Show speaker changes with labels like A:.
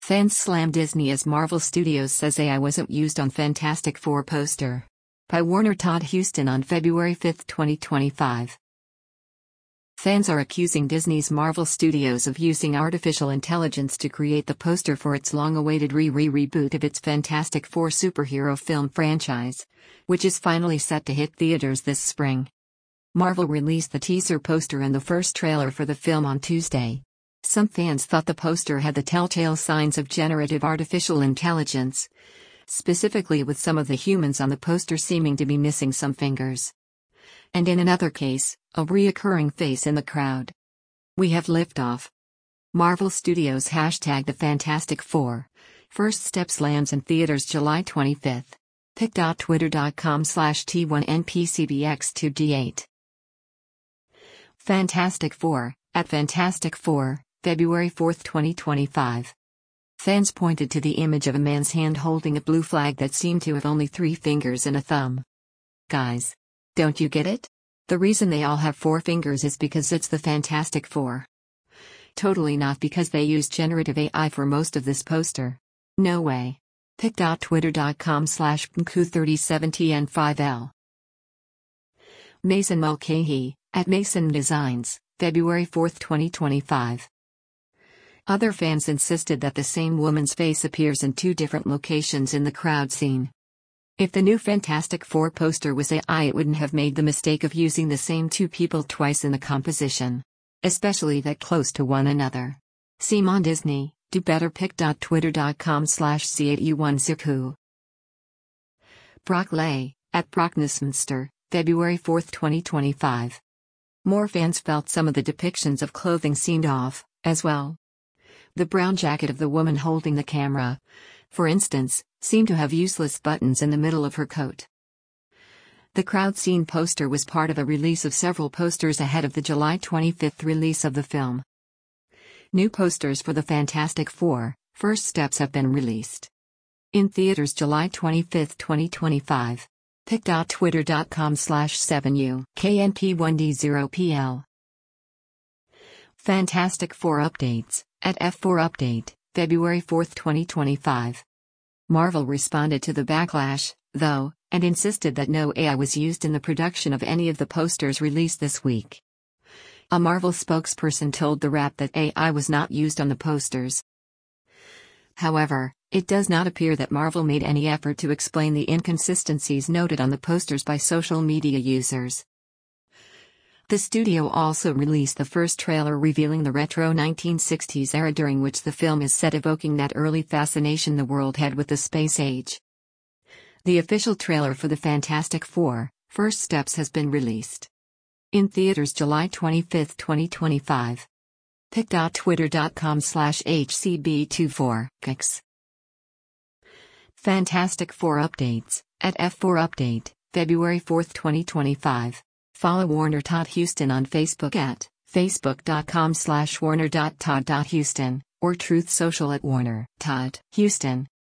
A: Fans slam Disney as Marvel Studios says AI wasn't used on Fantastic Four poster. By Warner Todd Huston on February 5, 2025. Fans are accusing Disney's Marvel Studios of using artificial intelligence to create the poster for its long-awaited reboot of its Fantastic Four superhero film franchise, which is finally set to hit theaters this spring. Marvel released the teaser poster and the first trailer for the film on Tuesday. Some fans thought the poster had the telltale signs of generative artificial intelligence, specifically with some of the humans on the poster seeming to be missing some fingers. And in another case, a reoccurring face in the crowd. We have liftoff. Marvel Studios # The Fantastic Four. First Steps lands in theaters July 25. pic.twitter.com/T1NPCBX2D8. Fantastic Four, at Fantastic Four, February 4, 2025. Fans pointed to the image of a man's hand holding a blue flag that seemed to have only 3 fingers and a thumb. Guys, don't you get it? The reason they all have 4 fingers is because it's the Fantastic Four. Totally not because they used generative AI for most of this poster. No way. pic.twitter.com/PNQ37TN5L. Mason Mulcahy, at Mason Designs, February 4, 2025. Other fans insisted that the same woman's face appears in 2 different locations in the crowd scene. If the new Fantastic Four poster was AI, it wouldn't have made the mistake of using the same 2 people twice in the composition. Especially that close to one another. Simon Disney, do better. pic.twitter.com/C8U1Zirku. Brock Lay, at Brocknessmonster, February 4, 2025. More fans felt some of the depictions of clothing seemed off, as well. The brown jacket of the woman holding the camera, for instance, seemed to have useless buttons in the middle of her coat. The crowd scene poster was part of a release of several posters ahead of the July 25 release of the film. New posters for the Fantastic Four, First Steps have been released. In theaters July 25, 2025. pic.twitter.com/7UKNP1D0PL. Fantastic Four updates, at F4 Update, February 4, 2025. Marvel responded to the backlash, though, and insisted that no AI was used in the production of any of the posters released this week. A Marvel spokesperson told The Wrap that AI was not used on the posters. However, it does not appear that Marvel made any effort to explain the inconsistencies noted on the posters by social media users. The studio also released the first trailer revealing the retro 1960s era during which the film is set, evoking that early fascination the world had with the space age. The official trailer for the Fantastic Four, First Steps has been released. In theaters July 25, 2025. pic.twitter.com/HCB24, Fantastic Four updates, at F4 Update, February 4, 2025. Follow Warner Todd Huston on Facebook at facebook.com/warner.todd.huston, or Truth Social at Warner Todd Huston.